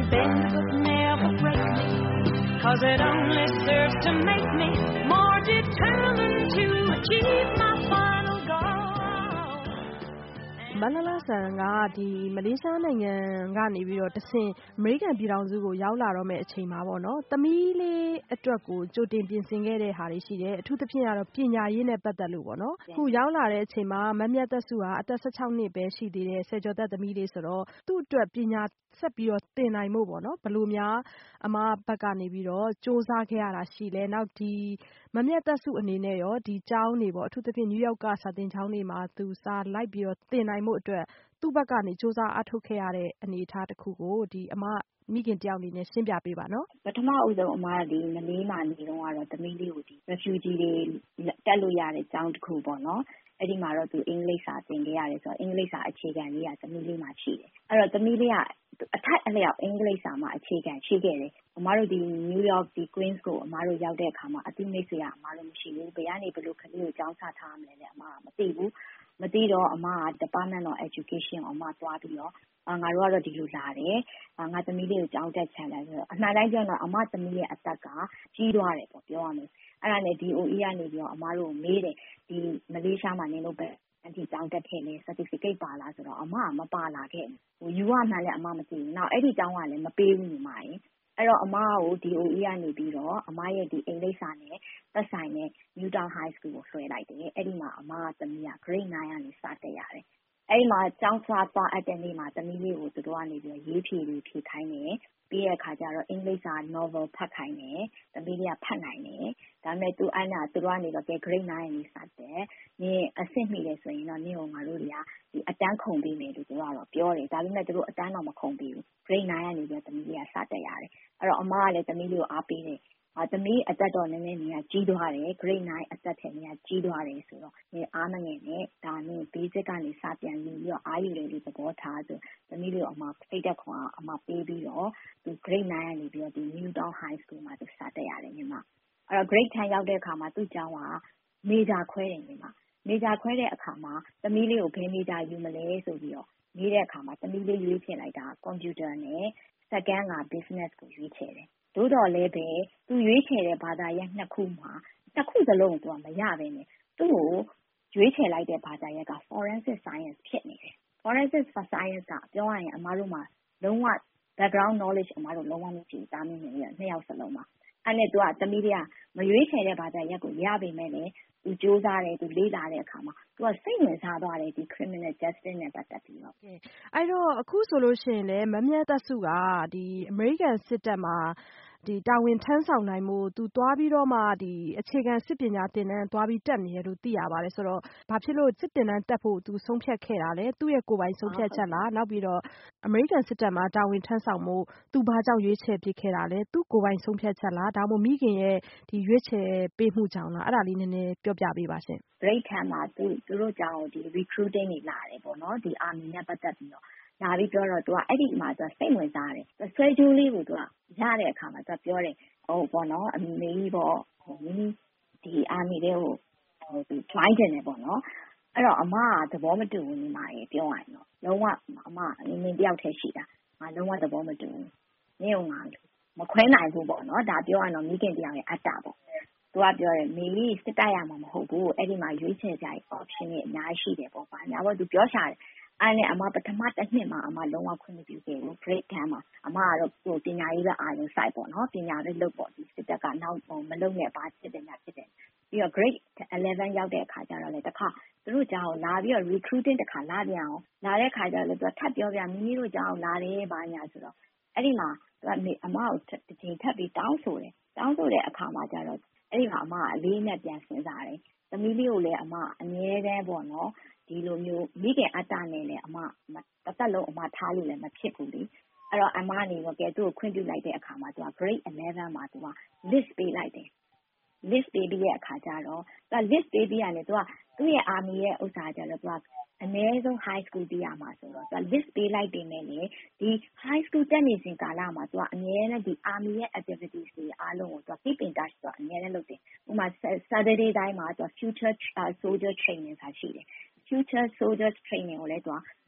bend but never break me, 'cause it only serves to make me more determined to achieve my final goal. မလလဆန်ကဒီမလေးရှားနိုင်ငံကနေပြီးတော့တဆင့်အမေရိကန်ပြည်ထောင်စုကိုရောက်လာတော့မယ့်အချိန်မှာပေါ့နော်သမီးလေးအတွက်ကိုကြိုတင်ပြင်ဆင်ခဲ့တဲ့ဟာတွေရှိတယ်အထူးသဖြင့်ကတော့ပညာရေးနဲ့ပတ်သက်လို့ပေါ့နော်အခုရောက်လာတဲ့အချိန်မှာမမြတ်သက်စုဟာအသက်16နှစ်ပဲရှိသေးတယ်ဆယ်ကျော်သက်သမီးလေးဆိုတော့သူ့အတွက်ပညာဆက်ပြီးတော့သင်နိုင်ဖို့ပေါ့နော်ဘယ်လိုများအမဘက်ကနေပြီးတော့စူးစမ်းခဲ့ရတာရှိလဲနောက်ဒီမမြတ်သက်စုအနေနဲ့ရောဒီကျောင်းတွေပေါ့အထူးသဖြင့်နယူးယောက်ကစာသင်ကျောင်းတွေမှာသူစာလိုက်ပြီးတော့သင်နိုင်မှုအတွက်သူ့ဘက်ကနေစူးစမ်းအားထုတ်ခဲ့ရတဲ့အနေအထားတစ်ခုကိုဒီအမမိခင်တယောက်အနေနဲ့ရှင်းပြပေးပါနော်ပထမဦးဆုံးအမဒီမလေးမှာနေတော့ကတော့သမီးလေးကိုဒီ refugee တွေတက်လို့ရတဲ့ကျောင်းတစ်ခုပေါ့နော်အဲ့ဒီမှာတော့သူအင်္ဂလိပ်စာသင်ခဲ့ရတယ်ဆိုတော့အင်္ဂလိပ်စာအခြေခံလေးကသမီးလေးမှာရှိတယ်အဲ့တော့သမီးလေးကအထက်အလျောက်အင်္ဂလိပ်စာမှာအခြေခံရှိခဲ့တယ်အမတို့ဒီ New York ဒီ Queens ကိုအမတို့ရောက်တဲ့အခါမှာအသိမိတ်ဆွေကအမတို့မရှိဘူးဘယ်ကနေဘယ်လိုခလေးကိုကျောင်းချထားရမလဲလေအမကမသိဘူးမသိတော့အမက Department of Education အမသွားပြီးတော့ငါတို့ကတော့ဒီလိုလာတယ်ငါသမီးလေးကိုကျောင်းတက်ချင်တယ်ဆိုတော့အမှန်တိုင်းပြောတော့အမသမီးရဲ့အသက်ကကြီးသွားတယ်ပေါ့ပြောရမယ်အဲ့ဒါနဲ့ DOE ကနေပြီးတော့အမတို့ကိုမေးတယ်ဒီမလေးရှားမှာနေလို့ပဲအဒီကျောင်းတက်ခဲ့လေ certificate ပါလားဆိုတော့အမကမပါလာခဲ့ဘူးယူရမှန်းလည်းအမမသိဘူးနောက်အဲ့ဒီကျောင်းကလည်းမပေးဘူးညီမရေအဲ့တော့အမကို DOE ကနေပြီးတော့အမရဲ့ဒီအင်္ဂလိပ်စာနဲ့သက်ဆိုင်တဲ့ Newtown High School ကိုဆွဲလိုက်တယ်အဲ့ဒီမှာအမကသမီးက grade 9ကနေစတက်ရတယ်အဲ့ဒီမှာကျောင်းစာသွားအပ်တဲ့နေ့မှာသမီးလေးကိုသူတို့ကနေပြီးတော့ရေးဖြေပြီးဖြေခိုင်းတယ်ပြီးတဲ့အခါကျတော့အင်္ဂလိပ်စာ novel ဖတ်ခိုင်းတယ်သမီးလေးကဖတ်နိုင်တယ်ဒါပေမဲ့သူအဲ့နာသူတို့ကနေတော့ grade 9ကနေစတယ်နင်အဆင့်မိတယ်ဆိုရင်တော့နင်ကိုငါတို့တွေကဒီအတန်းခုံပေးမယ်လို့သူတို့ကတော့ပြောတယ်ဒါပေမဲ့သူတို့အတန်းတော့မခုံပေးဘူး grade 9ကနေပြီးတော့သမီးလေးကစတက်ရတယ်အဲ့တော့အမကလည်းသမီးလေးကိုအားပေးတယ်သမီးအသက်တော့နည်းနည်းနေကြီးသွားတယ် grade 9အသက်ထက်နေကြီးသွားတယ်ဆိုတော့နေအားမငယ်နဲ့ဒါနဲ့ basic ကနေစပြန်ယူပြီးတော့အားယူတယ်လို့သဘောထားဆိုသမီးလေးကိုအမစိတ်သက်ခွန်အမပေးပြီးတော့သူ grade 9ကနေပြီးတော့ဒီ Newtown High School မှာသူစတက်ရတယ်ညီမအဲ့တော့ grade 10ရောက်တဲ့အခါမှာသူ့ကျောင်းက major ခွဲတယ်ညီမ major ခွဲတဲ့အခါမှာသမီးလေးကိုဘယ် major ယူမလဲဆိုပြီးတော့ရေးတဲ့အခါမှာသမီးလေးရွေးချယ်လိုက်တာ computer နဲ့ second က business ကိုရွေးချယ်တယ်သို့တော်လည်းပဲသူရွေးချယ်တဲ့ဘာသာရပ်နှစ်ခုမှာတစ်ခုစလုံးသူကမရပဲနဲ့သူ့ကိုရွေးချယ်လိုက်တဲ့ဘာသာရပ်က forensic science ဖြစ်နေတယ် forensic science ကပြောရရင်အမတို့မှာလုံးဝ background knowledge အမတို့လုံးဝမရှိဘူးတာမင်းနေရနှစ်ယောက်စလုံးမှာအဲ့နဲ့သူကသမီးလေးကမရွေးချယ်တဲ့ဘာသာရပ်ကိုရပေမဲ့လည်းသူစူးစမ်းတယ်သူလေ့လာတဲ့အခါမှာသူကစိတ်ဝင်စားသွားတယ်ဒီ criminal justice နဲ့ပတ်သက်ပြီးတော့အဲ့တော့အခုဆိုလို့ရှိရင်လည်းမမြတ်သက်စုကဒီအမေရိကန်စစ်တပ်မှာဒီတာဝန်ထမ်းဆောင်နိုင်မှုသူသွားပြီးတော့မှဒီအခြေခံစစ်ပညာသင်တန်းသွားပြီးတက်နေရလို့သိရပါတယ်ဆိုတော့ဘာဖြစ်လို့စစ်သင်တန်းတက်ဖို့သူဆုံးဖြတ်ခဲ့တာလဲသူ့ရဲ့ကိုယ်ပိုင်ဆုံးဖြတ်ချက်လားနောက်ပြီးတော့အမေရိကန်စစ်တပ်မှာတာဝန်ထမ်းဆောင်မှုသူဘာကြောင့်ရွေးချယ်ဖြစ်ခဲ့တာလဲသူ့ကိုယ်ပိုင်ဆုံးဖြတ်ချက်လားဒါမှမဟုတ်မိခင်ရဲ့ဒီရွေးချယ်ပေးမှုကြောင့်လားအဲ့ဒါလေးနည်းနည်းပြောပြပေးပါရှင် break time မှာသူတို့ကြောင့်ဒီ recruiting တွေလာတယ်ပေါ့နော်ဒီ army နဲ့ပတ်သက်ပြီးတော့လာပြီးပြောတော့သူကအဲ့ဒီမှာသူစိတ်ဝင်စားတယ်ဆွဲကြိုးလေးကိုသူကရတဲ့အခါမှာသူပြောတယ်ဟိုပေါ့နော်အမေကြီးပေါ့ဒီ army တွေကိုသူ join တယ်နေပေါ့နော်အဲ့တော့အမကသဘောမတူဘူးညီမရေပြောရရင်တော့လုံးဝအမနင်တယောက်တည်းရှိတာငါလုံးဝသဘောမတူဘူးနင့်ကငါမခွဲနိုင်ဘူးပေါ့နော်ဒါပြောရရင်တော့မိခင်တယောက်ရဲ့အတ္တပေါ့သူကပြောတယ်မေကြီးစစ်တိုက်ရမှာမဟုတ်ဘူးအဲ့ဒီမှာရွေးချယ်ကြရ option တွေအများကြီးရှိတယ်ပေါ့ပါညာပေါ့သူပြောရှာတယ်အဲ့နဲ့အမပထမတစ်နှစ်မှာအမလုံးဝခွင့်မပြုခဲ့ဘူး grade 10မှာအမကတော့ပညာရေးပဲအာရုံစိုက်ပေါ့နော်ပညာပဲလုပ်ပေါ့ဒီစစ်တပ်ကနောက်မလုပ်နဲ့ဘာဖြစ်တယ်ညာဖြစ်တယ်ပြီးတော့ grade 11ရောက်တဲ့အခါကျတော့လေတခါသူတို့ကြောင်လာပြီးတော့ recruiting တခါလာပြန်အောင်လာတဲ့အခါကျတော့လေသူကထပ်ပြောပြမိမိတို့ကြောင်လာတယ်ဘာညာဆိုတော့အဲ့ဒီမှာသူကအမကိုတစ်ချိန်ထပ်ပြီးတောင်းဆိုတဲ့အခါမှာကျတော့အဲ့ဒီမှာအမကအလေးနဲ့ပြန်စဉ်းစားတယ်သမီးလေးကိုလည်းအမအမြဲတမ်းပေါ့နော်ဒီလိုမျိုးမိခင်အတ္တနဲ့လည်းအမတစ်သက်လုံးအမထားလို့လည်းမဖြစ်ဘူးလေအဲ့တော့အမအနေနဲ့ကဲသူ့ကိုခွင့်ပြုလိုက်တဲ့အခါမှာသူက grade 11မှာသူက list ပေးလိုက်တယ် list ပေးပြီးတဲ့အခါကျတော့သူက list ပေးပြီးရတယ်သူကသူ့ရဲ့ army ရဲ့ဥစ္စာကျတော့သူကအနည်းဆုံး high school တည်ရမှာဆိုတော့သူက list ပေးလိုက်ပေမဲ့လေဒီ high school တက်နေစဉ်ကာလမှာသူကအမြဲတမ်းဒီ army ရဲ့ activities တွေအားလုံးကိုသူက keep in touch သူကအမြဲတမ်းလုပ်တယ်ဥပမာ Saturday တိုင်းမှာသူက future soldier training ဆိုတာရှိတယ်future soldiers training ကိုလည်းသူက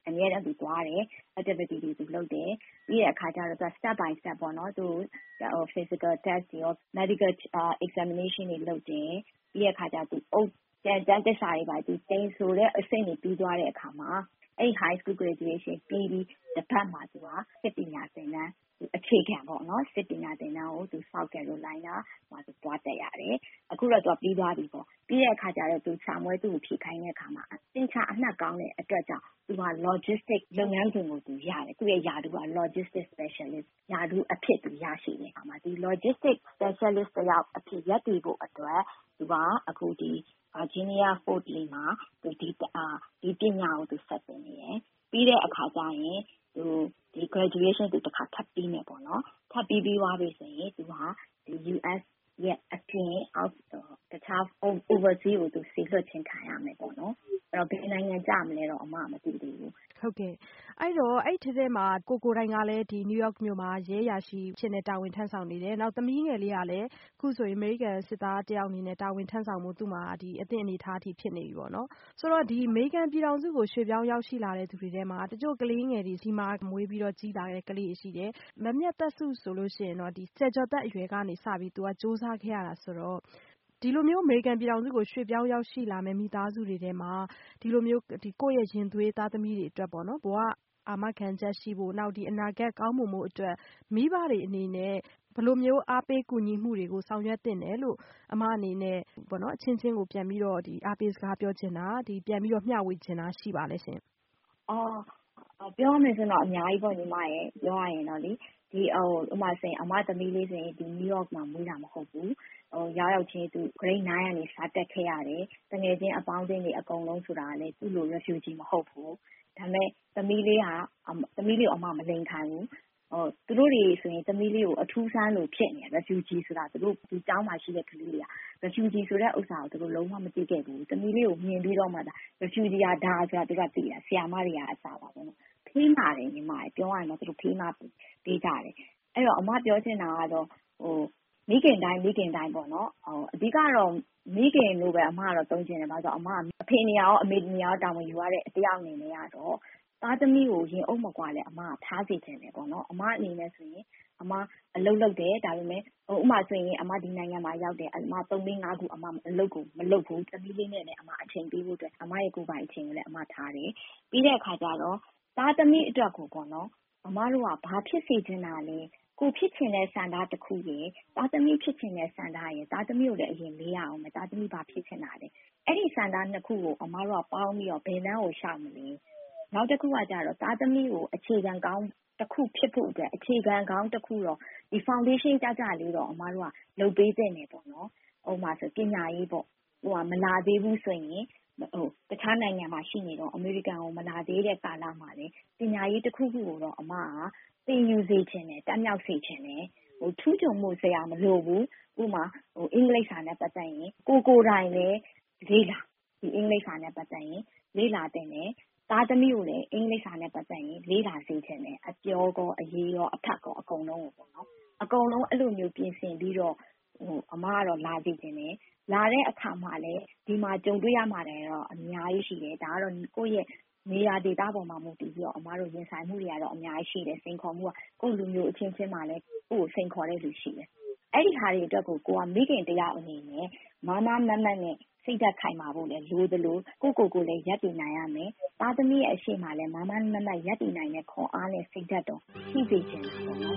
အများနဲ့သူသွားတယ် activity တွေသူလုပ်တယ်ပြီးတဲ့အခါကျတော့သူ step by step ပေါ့နော်သူ physical test တွေရော medical examination တွေလုပ်တယ်ပြီးတဲ့အခါကျသူတန်းတက်စာတွေပါသူတင်ဆိုတဲ့အဆင့်တွေပြီးသွားတဲ့အခါမှာအဲ့ high school graduation ပြီးပြီးတစ်ပတ်မှာသူကစစ်ပညာသင်တန်းအခြေခံပေါ့နော်စစ်ပညာသင်တန်းကိုသူ South Carolina မှာသူသွားတက်ရတယ်အခုတော့သူပြီးသွားပြီပေါ့ပြီးတဲ့အခါကျတော့သူစာမွေးသူ့ကိုဖြည့်ခိုင်းတဲ့အခါမှာသင်္ချာအနှက်ကောင်းတဲ့အတွက်ကြောင့်သူက logistic လုပ်ငန်းစဉ်ကိုသူရတယ်သူ့ရဲ့ယာတူက logistic specialist ယာတူအဖြစ်သူရရှိတယ်အခါမှာဒီ logistic specialist တယောက်အဖြစ်ရပ်တည်ဖို့အတွက်သူကအခုဒီ Virginia Fort Lee မှာသူဒီပညာကိုသူဆက်သင်နေတယ်ပြီးတဲ့အခါကျရင်သူဒီ graduation သူတစ်ခါထပ်ပြီးမယ်ပေါ့နော်ထပ်ပြီးသွားပြီဆိုရင်သူဟာဒီ US ရဲ့အပြင်အောက်တခြား overseas ကိုသူဆေးလွှတ်ခြင်းခံရမယ်ပေါ့နော်အဲ့တော့ဘယ်နိုင်ငံကြမလဲတော့အမမသိသေးဘူးဟုတ်ကဲ့အဲ့တော့အဲ့ထဲမှာကိုတိုင်ကလည်းဒီ New York မြို့မှာရဲရရှိဖြစ်နေတာဝန်ထမ်းဆောင်နေတယ်နောက်သမီးငယ်လေးကလည်းအခုဆိုရင် American စစ်သားတယောက်အနေနဲ့တာဝန်ထမ်းဆောင်မှုသူ့မှာဒီအသင့်အနေထားအထိဖြစ်နေပြီပေါ့နော်ဆိုတော့ဒီ American ပြည်ထောင်စုကိုရွှေ့ပြောင်းရောက်ရှိလာတဲ့သူတွေထဲမှာတချို့ကလေးငယ်တွေဒီမှာမွေးပြီးတော့ကြီးလာတဲ့ကလေးတွေရှိတယ်မမြတ်သက်စုဆိုလို့ရှိရင်တော့ဒီဆယ်ကျော်သက်အရွယ်ကနေစပြီးသူကစူးစမ်းခဲ့ရတာဆိုတော့ဒီလိုမျိုးအမေရိကန်ပြည်ထောင်စုကိုရွှေ့ပြောင်းရောက်ရှိလာမယ့်မိသားစုတွေထဲမှာဒီလိုမျိုးဒီကိုယ့်ရဲ့ရင်သွေးသားသမီးတွေအတွက်ပေါ့နော်ဘဝအာမခံချက်ရှိဖို့နောက်ဒီအနာဂတ်ကောင်းမွန်ဖို့အတွက်မိဘတွေအနေနဲ့ဘယ်လိုမျိုးအားပေးကူညီမှုတွေကိုဆောင်ရွက်သင့်တယ်လို့အမအနေနဲ့ပေါ့နော်အချင်းချင်းကိုပြန်ပြီးတော့ဒီအားပေးစကားပြောချင်တာဒီပြန်ပြီးတော့မျှဝေချင်တာရှိပါလဲရှင်ပြောမယ်ဆိုတော့အများကြီးပေါ့ညီမရဲ့ပြောရရင်တော့လေဒီဥမာဆိုရင်အမသမီးလေးဆိုရင်ဒီ New York မှာမွေးတာမဟုတ်ဘူးရောက်ချင်းသူ grade 9ကနေစတက်ခဲ့ရတယ်တကယ်ချင်းအပေါင်းအသင်းတွေအကုန်လုံးဆိုတာလည်းသူ့လို refugee မဟုတ်ဘူးဒါပေမဲ့သမီးလေးကိုအမမလိမ်ခံဘူးသူတို့တွေဆိုရင်သမီးလေးကိုအထူးဆန်းလို့ဖြစ်နေ refugee ဆိုတာသူတို့ဒီကျောင်းမှာရှိတဲ့ကလေးတွေက refugee ဆိုတဲ့ဥစ္စာကိုသူတို့လုံးဝမသိခဲ့ဘူးသမီးလေးကိုမြင်ပြီးတော့မှဒါ refugee ကဒါဆိုတာသူကသိတာဆရာမတွေကအစားပါပေါ့နော်ဖေးမာတယ်ညီမပြောရရင်တော့သူတို့ဖေးမာပေးကြတယ်အဲ့တော့အမပြောချင်တာကတော့မိခင်တိုင်းပေါ့နော်အဓိကတော့မိခင်လို့ပဲအမကတော့သုံးချင်တယ်ဘာလို့ဆိုတော့အမအဖေနေရာရောအမေနေရာရောတာဝန်ယူရတဲ့တရားအနေနဲ့ကတော့သားသမီးကိုရင်အုပ်မကွာလဲအမထားစီချင်တယ်ပေါ့နော်အမအနေနဲ့ဆိုရင်အမအလုပ်လုပ်တယ်ဒါပေမဲ့ဥမာဆိုရင်အမဒီနိုင်ငံမှာရောက်တယ်အမ3-5ခုအမအလုပ်ကိုမလုပ်ဘူးသမီးလေးနဲ့လည်းအမအချိန်ပေးဖို့အတွက်အမရဲ့ကိုယ်ပိုင်အချိန်ကိုလည်းအမထားတယ်ပြီးတဲ့အခါကျတော့သားသမီးအတွက်ကိုပေါ့နော်အမတို့ကဘာဖြစ်စေချင်တာလဲကိုဖြစ်ချင်တဲ့စံသားတစ်ခုရယ်သားသမီးဖြစ်ချင်တဲ့စံသားရယ်သားသမီးကိုလည်းအရင်မေးရအောင်မယ်သားသမီးဘာဖြစ်ချင်တာလဲအဲ့ဒီစံသားနှစ်ခုကိုအမတို့ကပေါင်းပြီးတော့ဘယ်လမ်းကိုရှောက်မလဲနောက်တစ်ခုကကြတော့သားသမီးကိုအခြေခံကောင်းတစ်ခုဖြစ်ဖို့အတွက်အခြေခံကောင်းတစ်ခုတော့ဒီ foundation ကြလေးတော့အမတို့ကလုပ်ပေးသင့်တယ်ပေါ့နော်ဥပမာဆိုပညာရေးပေါ့ဟိုကမလာသေးဘူးဆိုရင်တခြားနိုင်ငံမှာရှိနေတော့အမေရိကန်ကိုမလာသေးတဲ့ကာလမှာလေပညာရေးတစ်ခုခုကိုတော့အမကသင်ယူစေချင်တယ်တက်မြောက်စေချင်တယ်ထူးချွန်မှုစရာမလိုဘူးဥပမာအင်္ဂလိပ်စာနဲ့ပတ်သက်ရင်ကိုတိုင်လည်းလေ့လာဒီအင်္ဂလိပ်စာနဲ့ပတ်သက်ရင်လေ့လာတဲ့နဲ့သားသမီးကိုလည်းအင်္ဂလိပ်စာနဲ့ပတ်သက်ရင်လေ့လာစေချင်တယ်အပြောကောအရေးရောအထက်ကောအကုန်လုံးကိုပေါ့နော်အကုန်လုံးအဲ့လိုမျိုးပြင်ဆင်ပြီးတော့အမကတော့လာစေချင်တယ်လာတဲ့အခါမှာလည်းဒီမှာကြုံတွေ့ရမှာတယ်တော့အများကြီးရှိတယ်ဒါကတော့ကိုယ့်ရဲ့နေရာဒေသပေါ်မှာမူတည်ပြီးတော့အမတို့ရင်ဆိုင်မှုတွေကတော့အများကြီးရှိတယ်စိန်ခေါ်မှုကကိုယ့်လူမျိုးအချင်းချင်းမှလည်းကိုယ့်ကိုစိန်ခေါ်တဲ့လူရှိတယ်အဲ့ဒီဟာတွေအတွက်ကိုကမိခင်တရားအနေနဲ့မမမတ်နဲ့စိတ်ဓာတ်ခိုင်မာဖို့လည်းလိုသလိုကိုလည်းရပ်တည်နိုင်ရမယ်သားသမီးရဲ့အရှိမလည်းမမမတ်ရပ်တည်နိုင်တဲ့ခွန်အားနဲ့စိတ်ဓာတ်တော့ရှိစေချင်တာပေါ့နော်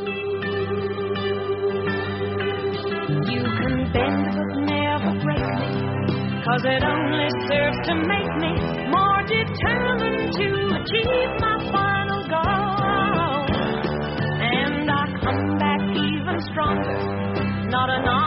You can bend but never break me Cause it only serves to make me more determined to achieve my final goal And I come back even stronger Not enough